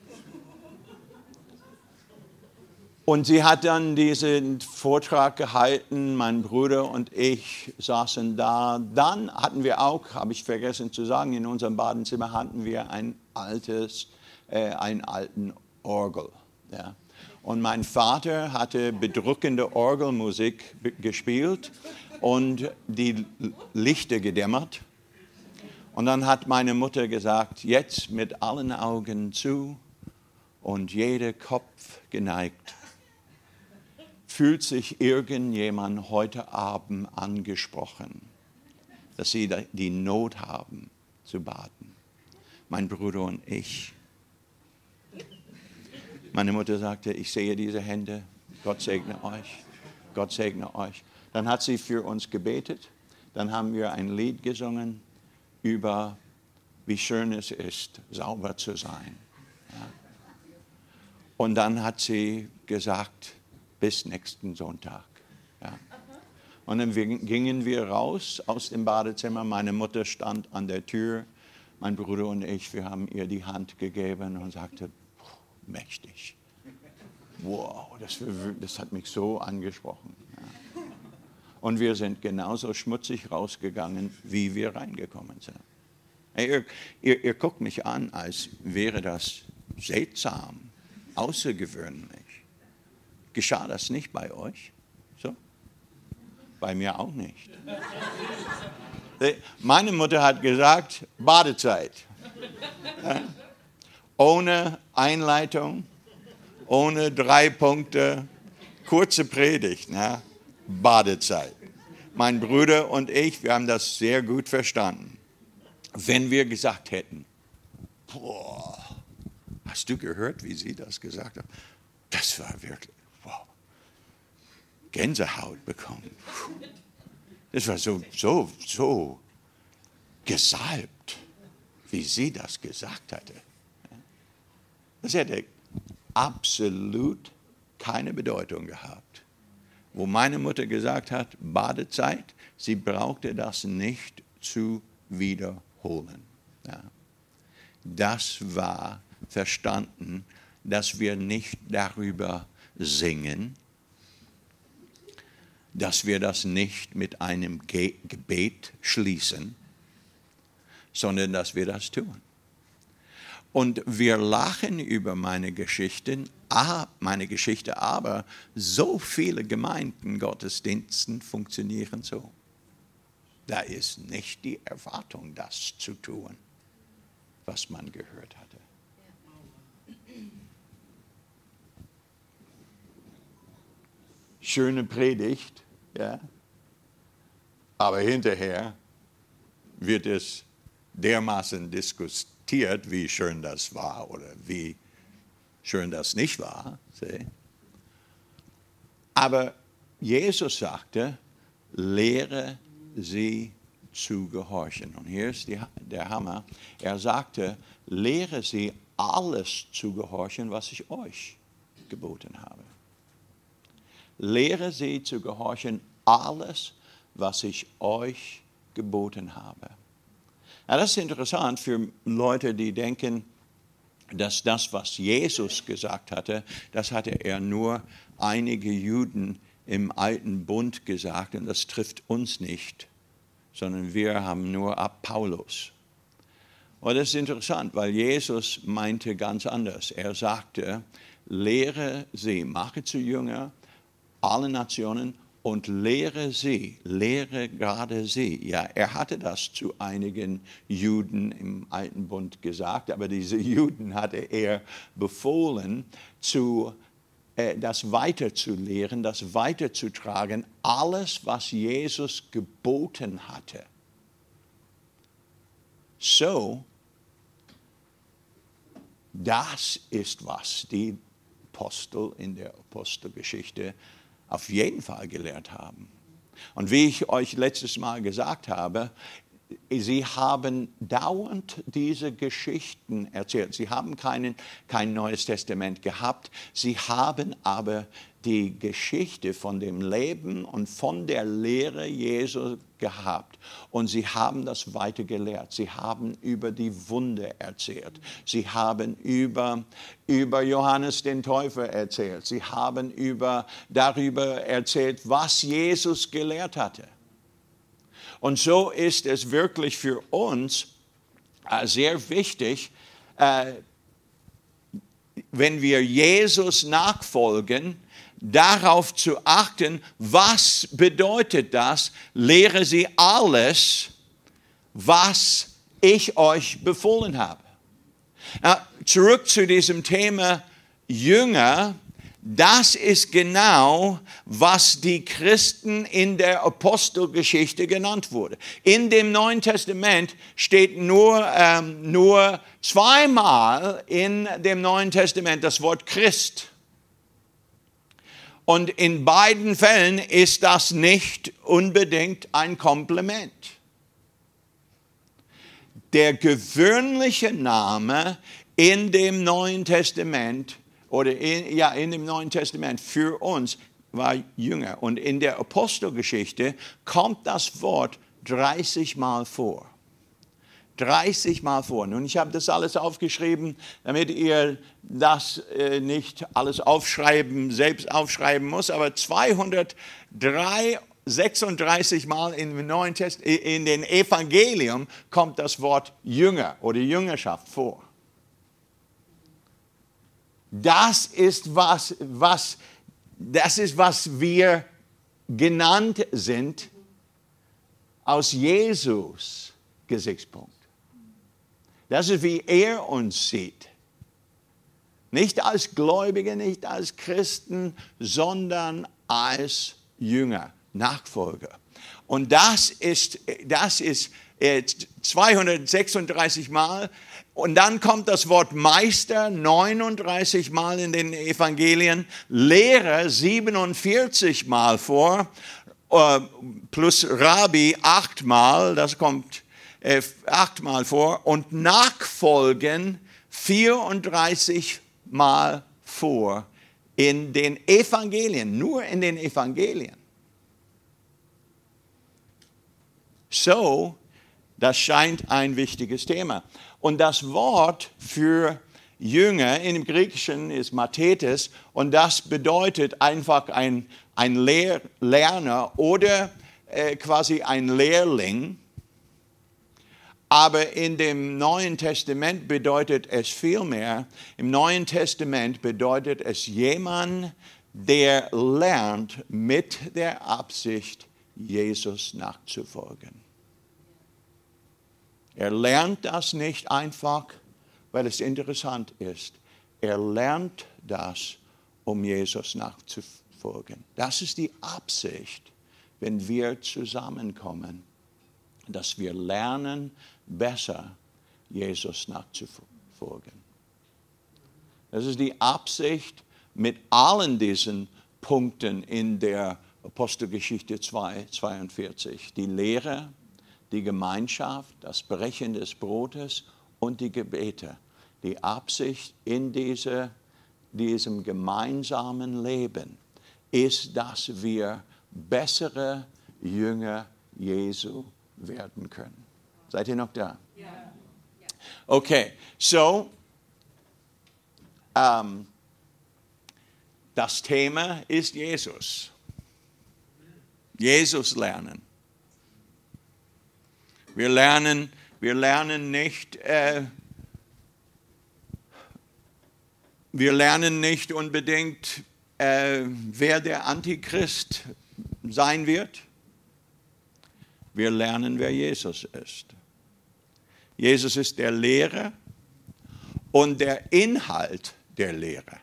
Und sie hat dann diesen Vortrag gehalten, mein Bruder und ich saßen da. Dann hatten wir auch, habe ich vergessen zu sagen, in unserem Badezimmer hatten wir ein altes, äh, einen alten Orgel. Ja. Und mein Vater hatte bedrückende Orgelmusik gespielt und die Lichter gedämmert. Und dann hat meine Mutter gesagt, jetzt mit allen Augen zu und jeder Kopf geneigt. Fühlt sich irgendjemand heute Abend angesprochen, dass sie die Not haben zu baden? Mein Bruder und ich. Meine Mutter sagte, ich sehe diese Hände, Gott segne euch, Gott segne euch. Dann hat sie für uns gebetet, dann haben wir ein Lied gesungen über, wie schön es ist, sauber zu sein. Ja. Und dann hat sie gesagt, bis nächsten Sonntag. Ja. Und dann gingen wir raus aus dem Badezimmer. Meine Mutter stand an der Tür. Mein Bruder und ich, wir haben ihr die Hand gegeben und sagte, mächtig. Wow, das, das hat mich so angesprochen. Ja. Und wir sind genauso schmutzig rausgegangen, wie wir reingekommen sind. Hey, ihr, ihr, ihr guckt mich an, als wäre das seltsam, außergewöhnlich. Geschah das nicht bei euch? So? Bei mir auch nicht. Meine Mutter hat gesagt, Badezeit. Ja? Ohne Einleitung, ohne drei Punkte, kurze Predigt, ne? Badezeit. Mein Bruder und ich, wir haben das sehr gut verstanden. Wenn wir gesagt hätten, boah, hast du gehört, wie sie das gesagt haben? Das war wirklich, wow, Gänsehaut bekommen. Das war so, so, so gesalbt, wie sie das gesagt hatte. Das hätte absolut keine Bedeutung gehabt. wo meine Mutter gesagt hat, Badezeit, sie brauchte das nicht zu wiederholen. Ja. Das war verstanden, dass wir nicht darüber singen, dass wir das nicht mit einem Ge- Gebet schließen, sondern dass wir das tun. Und wir lachen über meine Geschichten, ah, meine Geschichte, aber so viele Gemeinden, Gottesdiensten funktionieren so. Da ist nicht die Erwartung, das zu tun, was man gehört hatte. Schöne Predigt, ja, aber hinterher wird es dermaßen diskutiert, wie schön das war oder wie schön das nicht war. See? Aber Jesus sagte, lehre sie zu gehorchen. Und hier ist die, der Hammer. Er sagte, lehre sie alles zu gehorchen, was ich euch geboten habe. Lehre sie zu gehorchen, alles, was ich euch geboten habe. Ja, das ist interessant für Leute, die denken, dass das, was Jesus gesagt hatte, das hatte er nur einige Juden im Alten Bund gesagt und das trifft uns nicht, sondern wir haben nur ab Paulus. Und das ist interessant, weil Jesus meinte ganz anders. Er sagte, lehre sie, mache zu Jünger, alle Nationen und lehre sie, lehre gerade sie. Ja, er hatte das zu einigen Juden im Alten Bund gesagt, aber diese Juden hatte er befohlen, zu, äh, das weiterzulehren, das weiterzutragen, alles, was Jesus geboten hatte. So, das ist, was die Apostel in der Apostelgeschichte auf jeden Fall gelehrt haben. Und wie ich euch letztes Mal gesagt habe, sie haben dauernd diese Geschichten erzählt. Sie haben keinen, kein Neues Testament gehabt. Sie haben aber die Geschichte von dem Leben und von der Lehre Jesu gehabt. Und sie haben das weiter gelehrt. Sie haben über die Wunder erzählt. Sie haben über, über Johannes den Täufer erzählt. Sie haben über, darüber erzählt, was Jesus gelehrt hatte. Und so ist es wirklich für uns äh, sehr wichtig, äh, wenn wir Jesus nachfolgen, darauf zu achten, was bedeutet das? Lehre sie alles, was ich euch befohlen habe. Na, zurück zu diesem Thema Jünger. Das ist genau, was die Christen in der Apostelgeschichte genannt wurde. In dem Neuen Testament steht nur, ähm, nur zweimal in dem Neuen Testament das Wort Christ. Und in beiden Fällen ist das nicht unbedingt ein Kompliment. Der gewöhnliche Name in dem Neuen Testament oder in, ja, in dem Neuen Testament für uns war Jünger. Und in der Apostelgeschichte kommt das Wort dreißig Mal vor. dreißig Mal vor. Nun, ich habe das alles aufgeschrieben, damit ihr das äh, nicht alles aufschreiben, selbst aufschreiben muss, aber zweihundertsechsunddreißig Mal im Neuen Testament, in den Evangelium kommt das Wort Jünger oder Jüngerschaft vor. Das ist was, was, das ist, was wir genannt sind aus Jesus Gesichtspunkt. Das ist, wie er uns sieht. Nicht als Gläubige, nicht als Christen, sondern als Jünger, Nachfolger. Und das ist, das ist zweihundertsechsunddreißig Mal. Und dann kommt das Wort Meister neununddreißig Mal in den Evangelien, Lehrer siebenundvierzig Mal vor, plus Rabbi achtmal, das kommt äh, achtmal vor, und Nachfolgen vierunddreißig Mal vor in den Evangelien, nur in den Evangelien. So, das scheint ein wichtiges Thema. Und das Wort für Jünger im Griechischen ist Mathetes und das bedeutet einfach ein, ein Lehr- Lerner oder äh, quasi ein Lehrling. Aber in dem Neuen Testament bedeutet es viel mehr. Im Neuen Testament bedeutet es jemand, der lernt mit der Absicht, Jesus nachzufolgen. Er lernt das nicht einfach, weil es interessant ist. Er lernt das, um Jesus nachzufolgen. Das ist die Absicht, wenn wir zusammenkommen, dass wir lernen, besser Jesus nachzufolgen. Das ist die Absicht mit allen diesen Punkten in der Apostelgeschichte zwei, zweiundvierzig. Die Lehre, die Gemeinschaft, das Brechen des Brotes und die Gebete. Die Absicht in diese, diesem gemeinsamen Leben ist, dass wir bessere Jünger Jesu werden können. Seid ihr noch da? Ja. Okay, so ähm, das Thema ist Jesus. Jesus lernen. Wir lernen, wir lernen nicht, äh, wir lernen nicht unbedingt, äh, wer der Antichrist sein wird. Wir lernen, wer Jesus ist. Jesus ist der Lehrer und der Inhalt der Lehre.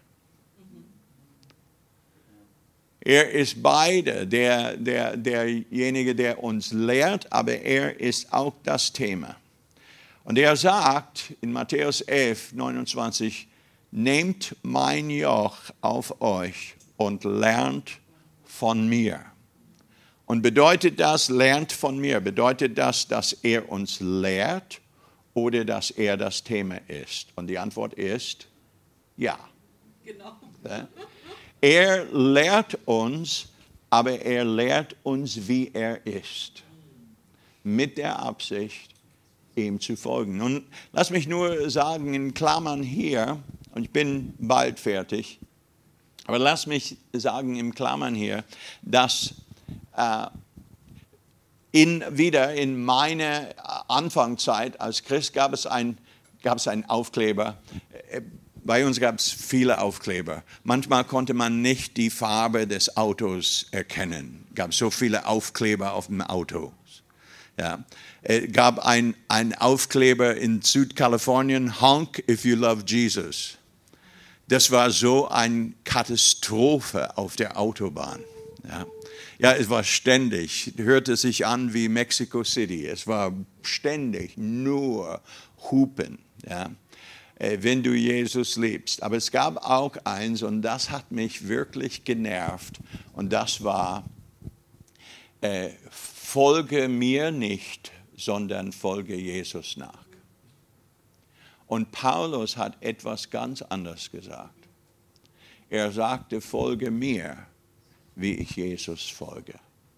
Er ist beide, der, der, derjenige, der uns lehrt, aber er ist auch das Thema. Und er sagt in Matthäus elf, neunundzwanzig, nehmt mein Joch auf euch und lernt von mir. Und bedeutet das, lernt von mir, bedeutet das, dass er uns lehrt oder dass er das Thema ist? Und die Antwort ist ja. Genau. Er lehrt uns, aber er lehrt uns, wie er ist. Mit der Absicht, ihm zu folgen. Und lass mich nur sagen, in Klammern hier, und ich bin bald fertig, aber lass mich sagen in Klammern hier, dass äh, in, wieder in meiner Anfangszeit als Christ gab es, ein, gab es einen Aufkleber. Bei uns gab es viele Aufkleber. Manchmal konnte man nicht die Farbe des Autos erkennen. Es gab so viele Aufkleber auf dem Auto. Ja. Es gab einen Aufkleber in Südkalifornien, Honk if you love Jesus. Das war so eine Katastrophe auf der Autobahn. Ja. Ja, es war ständig, hörte sich an wie Mexico City. Es war ständig nur Hupen. Ja. Wenn du Jesus liebst. Aber es gab auch eins, und das hat mich wirklich genervt, und das war, äh, folge mir nicht, sondern folge Jesus nach. Und Paulus hat etwas ganz anderes gesagt. Er sagte, folge mir, wie ich Jesus folge.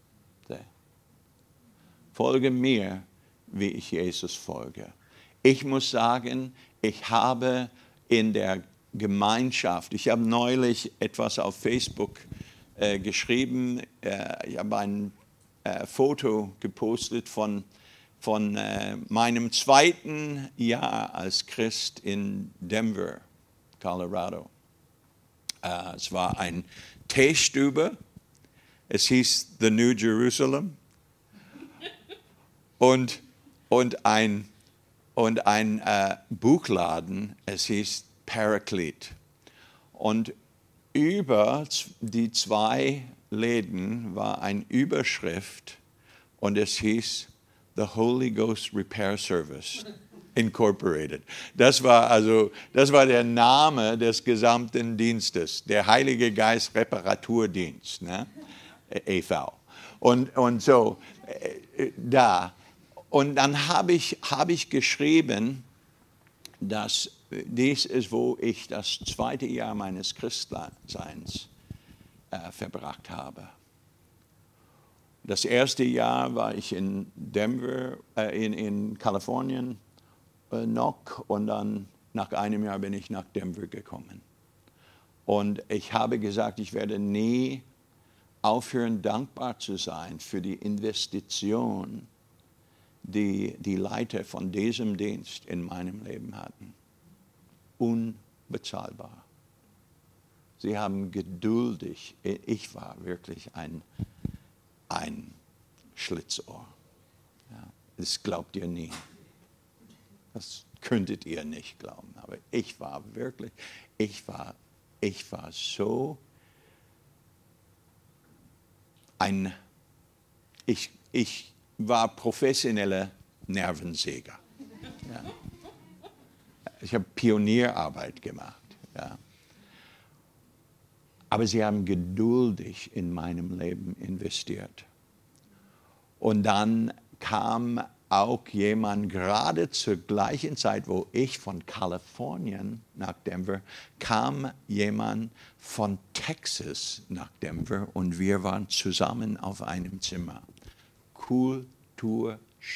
Folge mir, wie ich Jesus folge. Ich muss sagen, ich habe in der Gemeinschaft, ich habe neulich etwas auf Facebook äh, geschrieben, äh, ich habe ein äh, Foto gepostet von, von äh, meinem zweiten Jahr als Christ in Denver, Colorado. Äh, es war ein Teestube, es hieß The New Jerusalem und, und ein Und ein äh, Buchladen, es hieß Paraclete. Und über die zwei Läden war eine Überschrift und es hieß The Holy Ghost Repair Service Incorporated. Das war also, das war der Name des gesamten Dienstes, der Heilige Geist Reparaturdienst, ne? E V Und, und so, äh, da. Und dann habe ich, hab ich geschrieben, dass dies ist, wo ich das zweite Jahr meines Christseins äh, verbracht habe. Das erste Jahr war ich in Denver, äh, in, in Kalifornien äh, noch und dann nach einem Jahr bin ich nach Denver gekommen. Und ich habe gesagt, ich werde nie aufhören, dankbar zu sein für die Investition, die die Leiter von diesem Dienst in meinem Leben hatten. Unbezahlbar. Sie haben geduldig, ich war wirklich ein, ein Schlitzohr. Ja, das glaubt ihr nie. Das könntet ihr nicht glauben. Aber ich war wirklich, ich war, ich war so ein, ich, ich war professioneller Nervensäger. Ja. Ich habe Pionierarbeit gemacht. Ja. Aber sie haben geduldig in meinem Leben investiert. Und dann kam auch jemand, gerade zur gleichen Zeit, wo ich von Kalifornien nach Denver, kam jemand von Texas nach Denver und wir waren zusammen auf einem Zimmer. Kulturschock.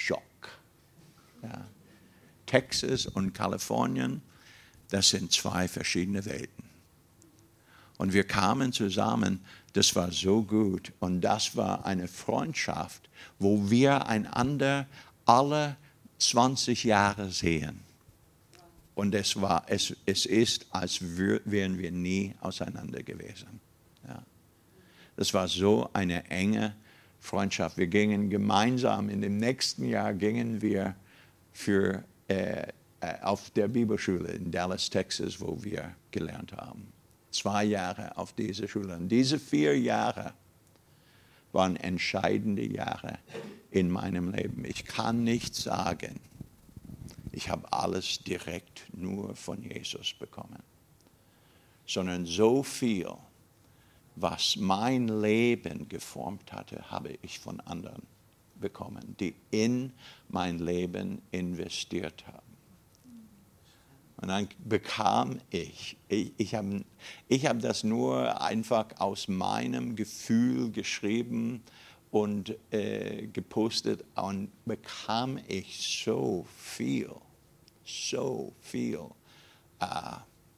Ja. Texas und Kalifornien, das sind zwei verschiedene Welten. Und wir kamen zusammen, das war so gut. Und das war eine Freundschaft, wo wir einander alle zwanzig Jahre sehen. Und es, war, es, es ist, als wären wir nie auseinander gewesen. Ja. Das war so eine enge Freundschaft. Wir gingen gemeinsam, in dem nächsten Jahr gingen wir für, äh, auf der Bibelschule in Dallas, Texas, wo wir gelernt haben. Zwei Jahre auf dieser Schule. Und diese vier Jahre waren entscheidende Jahre in meinem Leben. Ich kann nicht sagen, ich habe alles direkt nur von Jesus bekommen, sondern so viel, was mein Leben geformt hatte, habe ich von anderen bekommen, die in mein Leben investiert haben. Und dann bekam ich, ich, ich habe ich hab das nur einfach aus meinem Gefühl geschrieben und äh, gepostet und bekam ich so viel, so viel äh,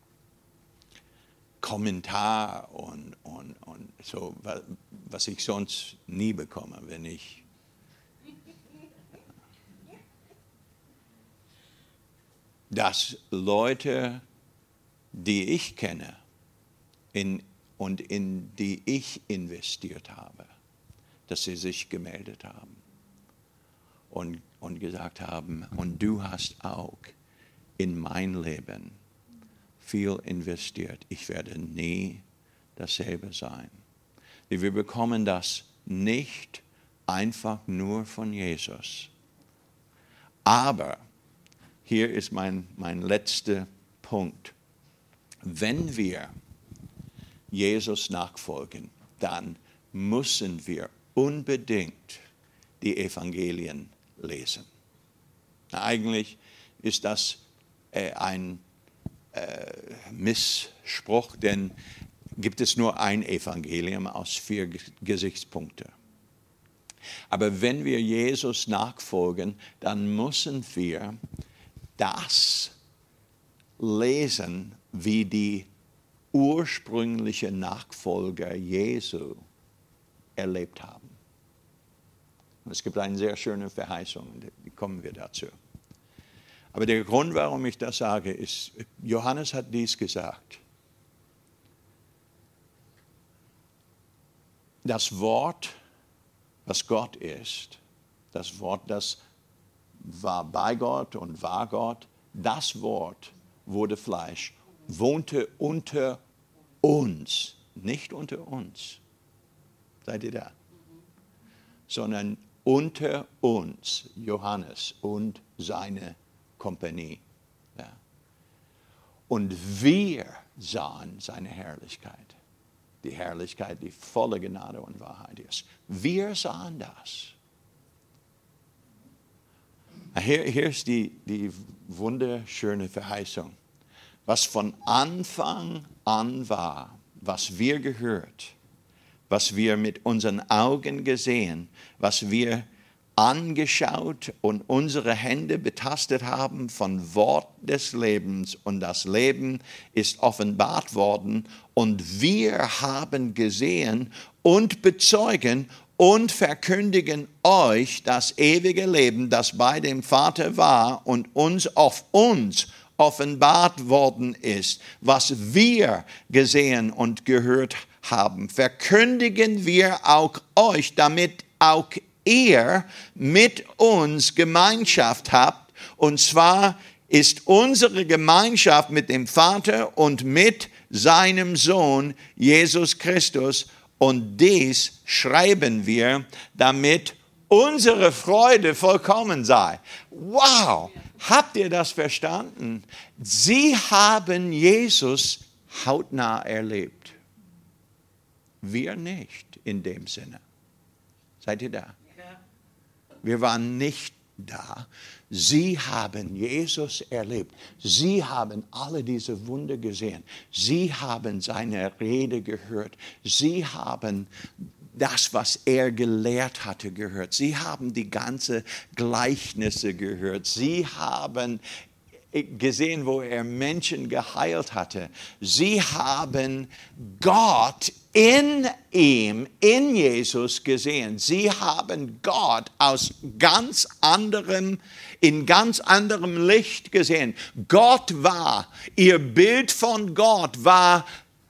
Kommentar und, und, und so, was ich sonst nie bekomme, wenn ich dass Leute, die ich kenne in, und in die ich investiert habe, dass sie sich gemeldet haben und, und gesagt haben, und du hast auch in mein Leben viel investiert. Ich werde nie dasselbe sein. Wir bekommen das nicht einfach nur von Jesus. Aber hier ist mein, mein letzter Punkt. Wenn wir Jesus nachfolgen, dann müssen wir unbedingt die Evangelien lesen. Eigentlich ist das äh, ein äh, Missspruch, denn gibt es nur ein Evangelium aus vier Gesichtspunkten. Aber wenn wir Jesus nachfolgen, dann müssen wir das lesen, wie die ursprünglichen Nachfolger Jesu erlebt haben. Und es gibt eine sehr schöne Verheißung, wie kommen wir dazu. Aber der Grund, warum ich das sage, ist, Johannes hat dies gesagt. Das Wort, was Gott ist, das Wort, das war bei Gott und war Gott, das Wort wurde Fleisch, wohnte unter uns, nicht unter uns, seid ihr da, sondern unter uns, Johannes und seine Kompanie. Ja. Und wir sahen seine Herrlichkeit, die Herrlichkeit, die volle Gnade und Wahrheit ist. Wir sahen das. Hier, hier ist die, die wunderschöne Verheißung. was von Anfang an war, was wir gehört, was wir mit unseren Augen gesehen, was wir angeschaut und unsere Hände betastet haben von Wort des Lebens. Und das Leben ist offenbart worden und wir haben gesehen und bezeugen und verkündigen euch das ewige Leben, das bei dem Vater war und uns auf uns offenbart worden ist. Was wir gesehen und gehört haben, verkündigen wir auch euch, damit auch ihr mit uns Gemeinschaft habt. Und zwar ist unsere Gemeinschaft mit dem Vater und mit seinem Sohn Jesus Christus. Und dies schreiben wir, damit unsere Freude vollkommen sei. Wow, habt ihr das verstanden? Sie haben Jesus hautnah erlebt. Wir nicht in dem Sinne. Seid ihr da? Wir waren nicht da. Sie haben Jesus erlebt. Sie haben alle diese Wunder gesehen. Sie haben seine Rede gehört. Sie haben das, was er gelehrt hatte, gehört. Sie haben die ganzen Gleichnisse gehört. Sie haben gesehen, wo er Menschen geheilt hatte. Sie haben Gott in ihm, in Jesus gesehen. Sie haben Gott aus ganz anderem, in ganz anderem Licht gesehen. Gott war, ihr Bild von Gott war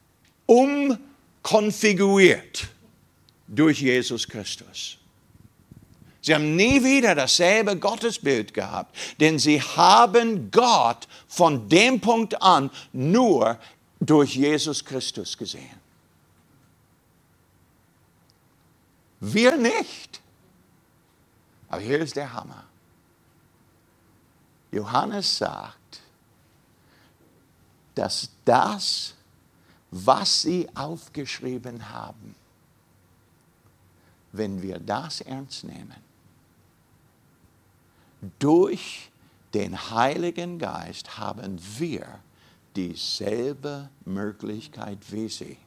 umkonfiguriert durch Jesus Christus. Sie haben nie wieder dasselbe Gottesbild gehabt, denn sie haben Gott von dem Punkt an nur durch Jesus Christus gesehen. Wir nicht. Aber hier ist der Hammer. Johannes sagt, dass das, was sie aufgeschrieben haben, wenn wir das ernst nehmen, durch den Heiligen Geist haben wir dieselbe Möglichkeit wie sie.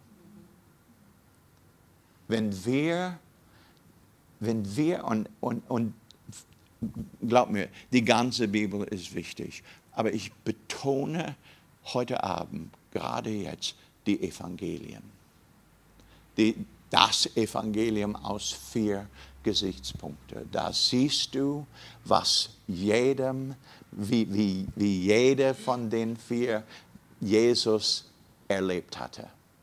Wenn wir, wenn wir und, und, und glaub mir, die ganze Bibel ist wichtig, aber ich betone heute Abend, gerade jetzt, die Evangelien. Die, das Evangelium aus vier Gesichtspunkte. Da siehst du, was jedem, wie, wie, wie jeder von den vier Jesus erlebt hatte.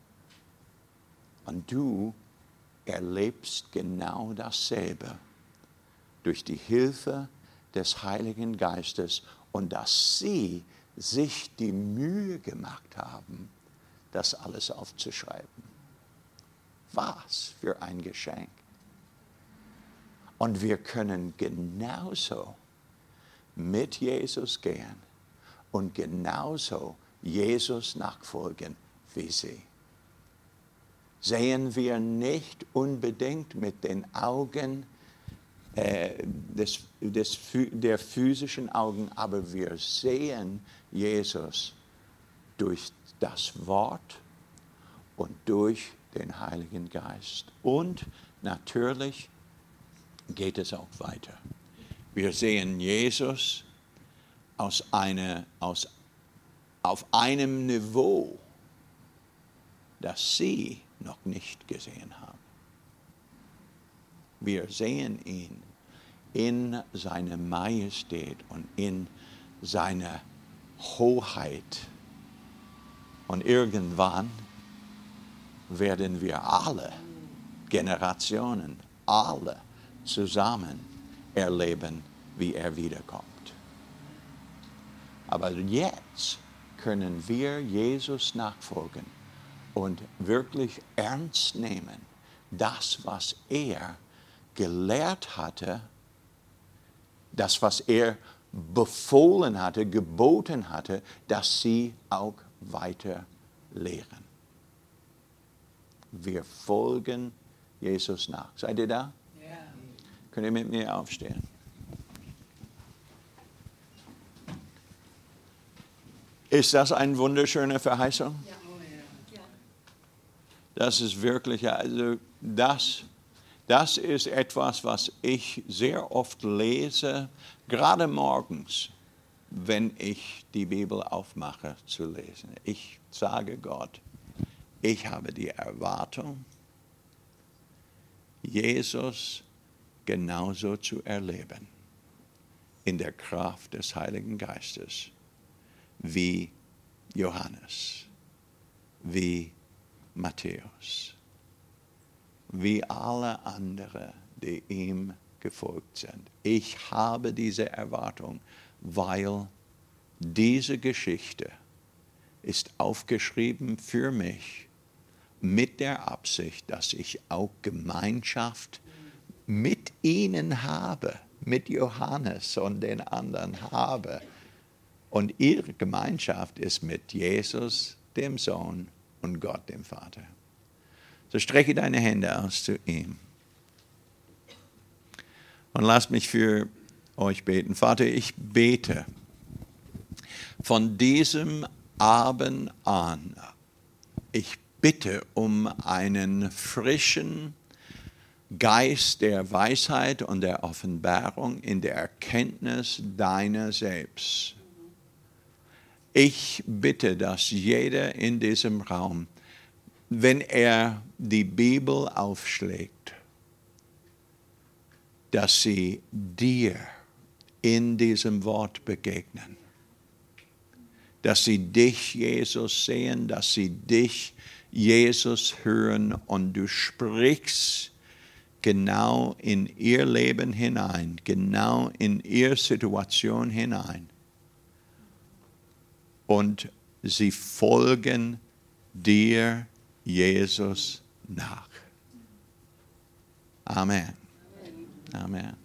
Und du erlebst genau dasselbe durch die Hilfe des Heiligen Geistes und dass sie sich die Mühe gemacht haben, das alles aufzuschreiben. Was für ein Geschenk. Und wir können genauso mit Jesus gehen und genauso Jesus nachfolgen wie sie. Sehen wir nicht unbedingt mit den Augen äh, des, des, der physischen Augen, aber wir sehen Jesus durch das Wort und durch den Heiligen Geist. Und natürlich geht es auch weiter. Wir sehen Jesus aus eine, aus, auf einem Niveau, das sie noch nicht gesehen haben. Wir sehen ihn in seiner Majestät und in seiner Hoheit. Und irgendwann werden wir alle Generationen, alle zusammen erleben, wie er wiederkommt. Aber jetzt können wir Jesus nachfolgen und wirklich ernst nehmen, das, was er gelehrt hatte, das, was er befohlen hatte, geboten hatte, dass sie auch weiter lehren. Wir folgen Jesus nach. Seid ihr da? Ja. Könnt ihr mit mir aufstehen? Ist das eine wunderschöne Verheißung? Ja. Ja. Das ist wirklich, also das, das ist etwas, was ich sehr oft lese, gerade morgens, wenn ich die Bibel aufmache zu lesen. Ich sage Gott, ich habe die Erwartung, Jesus genauso zu erleben, in der Kraft des Heiligen Geistes, wie Johannes, wie Matthäus, wie alle anderen, die ihm gefolgt sind. Ich habe diese Erwartung, weil diese Geschichte ist aufgeschrieben für mich mit der Absicht, dass ich auch Gemeinschaft mit ihnen habe, mit Johannes und den anderen habe. Und ihre Gemeinschaft ist mit Jesus, dem Sohn, und Gott, dem Vater. So strecke deine Hände aus zu ihm. Und lasst mich für euch beten. Vater, ich bete von diesem Abend an. Ich bitte um einen frischen Geist der Weisheit und der Offenbarung in der Erkenntnis deiner selbst. Ich bitte, dass jeder in diesem Raum, wenn er die Bibel aufschlägt, dass sie dir in diesem Wort begegnen. Dass sie dich, Jesus, sehen, dass sie dich, Jesus, hören und du sprichst genau in ihr Leben hinein, genau in ihre Situation hinein. Und sie folgen dir, Jesus, nach. Amen. Amen.